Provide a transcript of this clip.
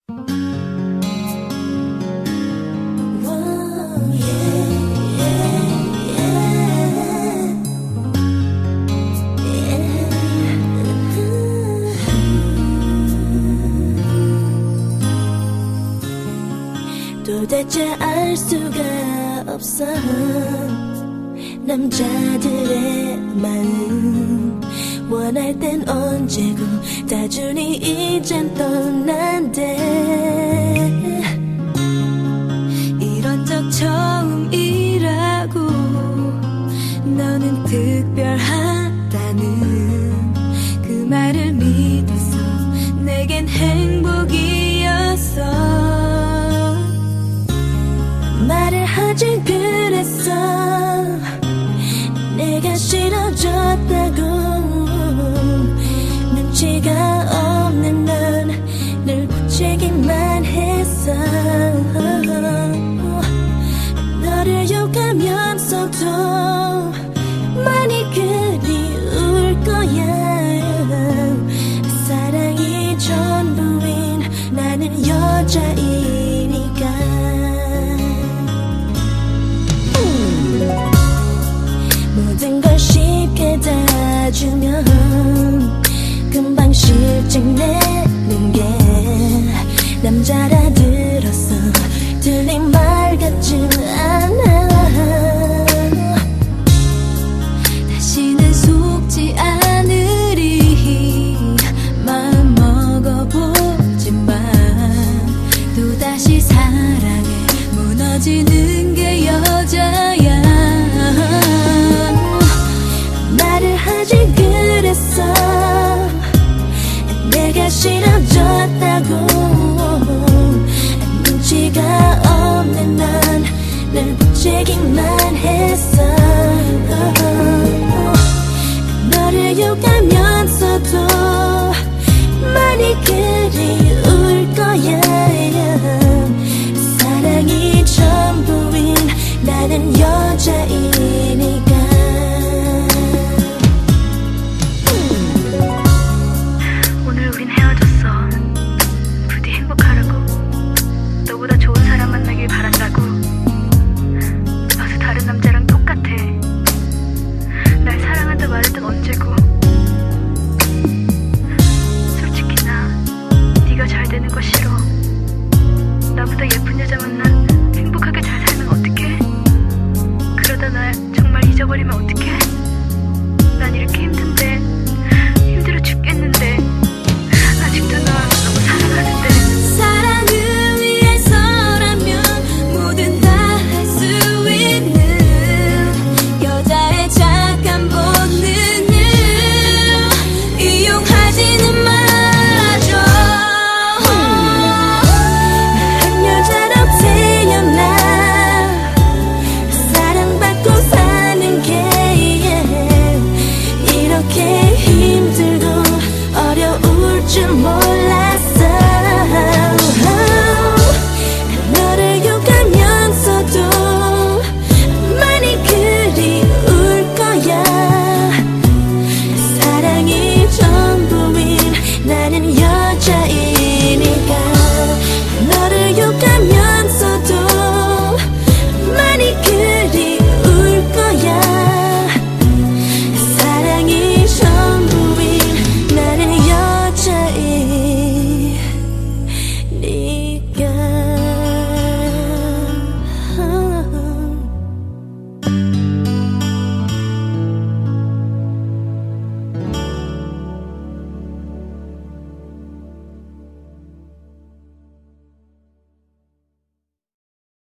도대체 알 수가 없어 남자들의 마음 원할 땐 언제고 다 주니 이젠 떠난대 이런 적 처음이라고 너는 특별하다는 그 말을 믿었어 내겐 행복이었어 말을 하지 그랬어 내가 싫어졌다고 눈치가 없는 넌 늘 부채기만 했어 너를 욕하면서도 많이 그리울 거야 사랑이 전부인 나는 여자이니까 모든 걸 쉽게 다 주면 금방 실증 내는 게 남자라 들었어 들린 말 같지 않아 다시는 속지 않으리 마음 먹어보지만 또다시 사랑에 무너지는 게 여자야 말을 하지 그랬어 내가 싫어졌다고 눈치가 없는 넌 늘 부채기만 했어 너를 욕하면서도 많이 그리울 거야 사랑이 전부인 나는 여자이니까 오늘 우린 헤어졌어 부디 행복하라고 너보다 좋은 사람 만나길 바란다고 와서 다른 남자랑 똑같아 날 사랑한다 말했던 언제고 솔직히 나 네가 잘 되는 거 싫어 나보다 예쁜 여자 만난